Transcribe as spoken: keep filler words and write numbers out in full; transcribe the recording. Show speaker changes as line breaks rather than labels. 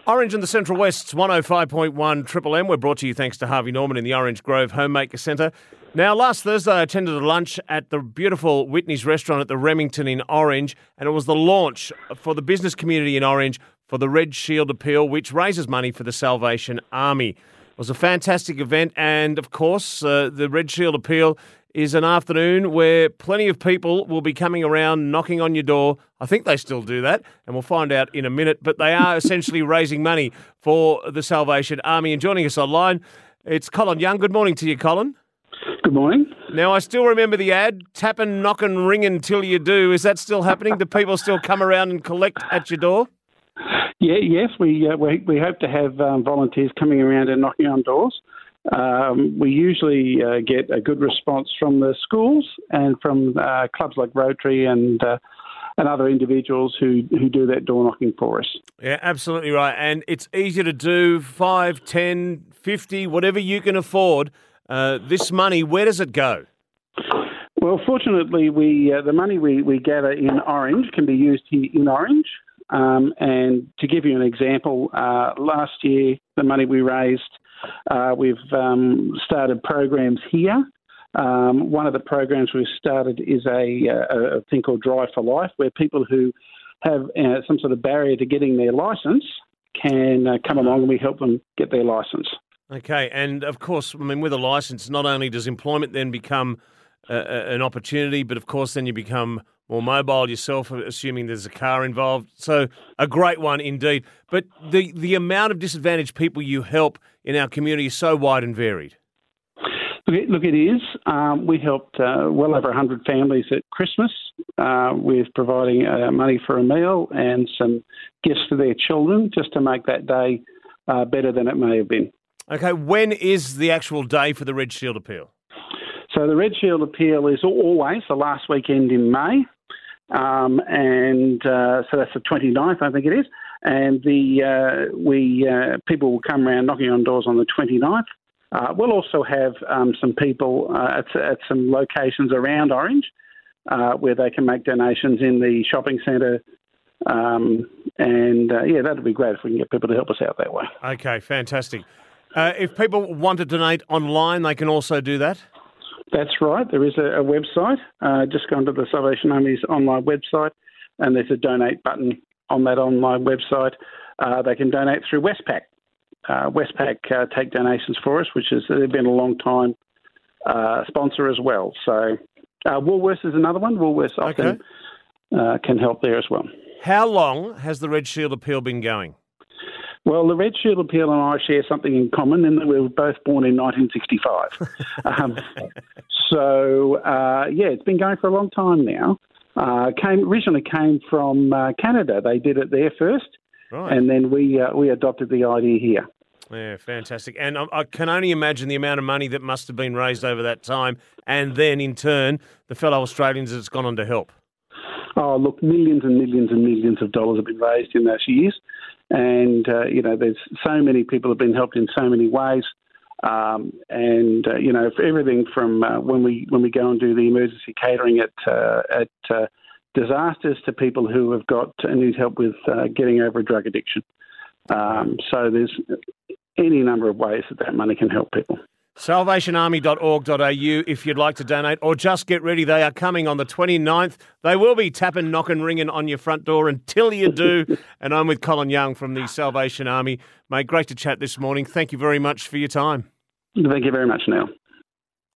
Orange and the Central West's one oh five point one Triple M. We're brought to you thanks to Harvey Norman in the Orange Grove Homemaker Centre. Now, last Thursday I attended a lunch at the beautiful Whitney's restaurant at the Remington in Orange, and it was the launch for the business community in Orange for the Red Shield Appeal, which raises money for the Salvation Army. It was a fantastic event, and of course, uh, the Red Shield Appeal is an afternoon where plenty of people will be coming around, knocking on your door. I think they still do that, and we'll find out in a minute. But they are essentially raising money for the Salvation Army. And joining us online, it's Colin Young. Good morning to you, Colin.
Good morning.
Now, I still remember the ad, tapping, knocking, ringing till you do. Is that still happening? Do people still come around and collect at your door?
Yeah, yes, we uh, we, we hope to have um, volunteers coming around and knocking on doors. Um, we usually uh, get a good response from the schools and from uh, clubs like Rotary and uh, and other individuals who, who do that door knocking for us.
Yeah, absolutely right. And it's easy to do, five, ten, fifty, whatever you can afford. Uh, this money, where does it go?
Well, fortunately, we uh, the money we, we gather in Orange can be used here in Orange. Um, and to give you an example, uh, last year, the money we raised, uh, we've um, started programs here. Um, one of the programs we've started is a, a, a thing called Drive for Life, where people who have uh, some sort of barrier to getting their licence can uh, come along and we help them get their licence.
Okay, and of course, I mean, with a licence, not only does employment then become uh, an opportunity, but of course then you become more mobile yourself, assuming there's a car involved. So a great one indeed. But the, the amount of disadvantaged people you help in our community is so wide and varied.
Look, it is. Um, we helped uh, well over one hundred families at Christmas uh, with providing uh, money for a meal and some gifts for their children just to make that day uh, better than it may have been.
Okay, when is the actual day for the Red Shield Appeal?
So the Red Shield Appeal is always the last weekend in May. Um, and uh, so that's the twenty-ninth, I think it is. And the uh, we uh, people will come around knocking on doors on the twenty-ninth. Uh, we'll also have um, some people uh, at, at some locations around Orange uh, where they can make donations in the shopping centre. Um, and, uh, yeah, that would be great if we can get people to help us out that way.
Okay, fantastic. Uh, if people want to donate online, they can also do that?
That's right. There is a, a website. Uh, just go onto the Salvation Army's online website, and there's a donate button on that online website. Uh, they can donate through Westpac. Uh, Westpac uh, take donations for us, which is they've been a long time uh, sponsor as well. So uh, Woolworths is another one. Woolworths often
okay.
uh, can help there as well.
How long has the Red Shield Appeal been going?
Well, the Red Shield Appeal and I share something in common in that we were both born in nineteen sixty-five. um, so, uh, yeah, it's been going for a long time now. Uh, came originally came from uh, Canada. They did it there first, right. and then we uh, we adopted the idea here.
Yeah, fantastic. And I, I can only imagine the amount of money that must have been raised over that time, and then, in turn, the fellow Australians that's gone on to help.
Oh, look, millions and millions and millions of dollars have been raised in those years. And, uh, you know, there's so many people have been helped in so many ways. Um, and, uh, you know, for everything from uh, when we when we go and do the emergency catering at uh, at uh, disasters to people who have got and need help with uh, getting over a drug addiction. Um, so there's any number of ways that that money can help people.
salvation army dot org dot a u if you'd like to donate, or just get ready. They are coming on the twenty-ninth. They will be tapping, knocking, ringing on your front door until you do. And I'm with Colin Young from the Salvation Army. Mate, great to chat this morning. Thank you very much for your time.
Thank you very much, Neil.